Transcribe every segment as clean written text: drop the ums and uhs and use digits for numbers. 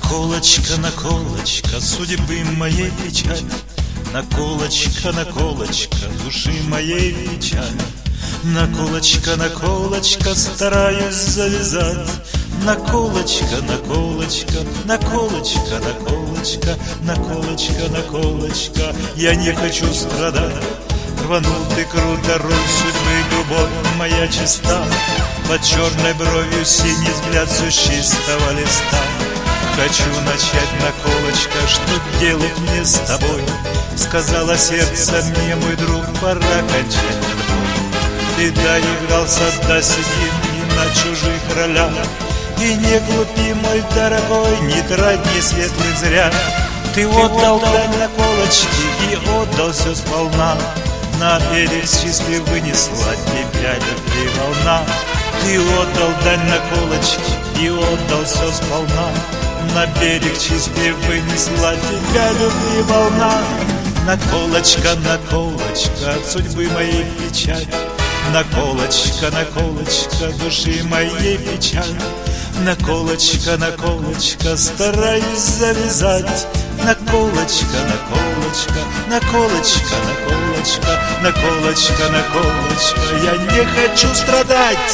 Наколочка, судьбы моей печаль. Наколочка, души моей печаль. Наколочка, стараюсь завязать. Наколочка, я не хочу страдать. Рванул ты круто руль судьбы, любовь моя чиста. Под черной бровью синий взгляд все с чистого листа. Хочу начать, наколочка, что делать мне с тобой? Сказала сердце мне, мой друг, пора кончать любовь. Ты доигрался до седин и на чужих ролях. И не глупи, мой дорогой, не трать ни светлых зря. Ты отдал дань наколочки и отдал все сполна. На берег чистый вынесла тебя любви волна. Ты отдал дань наколочки и отдал все сполна. На берег чистый вынесла тебя любви волна. Наколочка, от судьбы моей печаль. Наколочка, души моей печаль. Наколочка, стараюсь завязать. Наколочка, я не хочу страдать.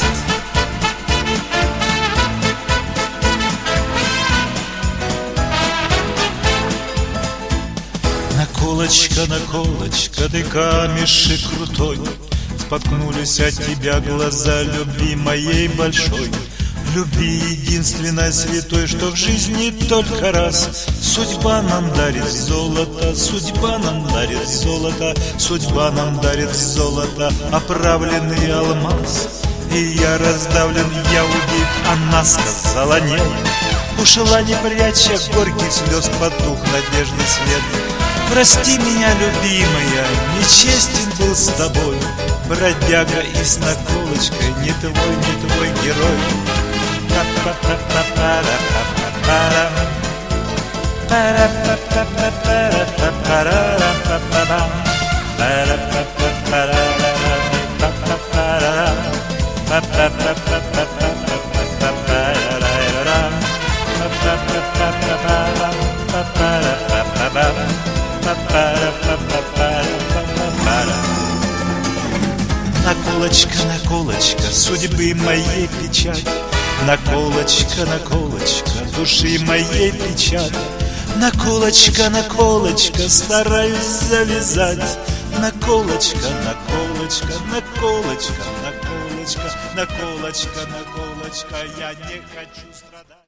Наколочка, ты камешек крутой. Споткнулись от тебя глаза любви моей большой. Любви единственной святой, что в жизни только раз. Судьба нам дарит золото, судьба нам дарит золото, судьба нам дарит золото, оправленный алмаз. И я раздавлен, я убит, она сказала нет. Ушла, не пряча горьких слез, потух надежный свет. Прости меня, любимая, нечестен был с тобой. Бродяга и с наколочкой, не твой герой. Наколочка, судьбы моей печаль. Наколочка, души моей печаль. Наколочка, стараюсь завязать. Наколочка, я не хочу страдать.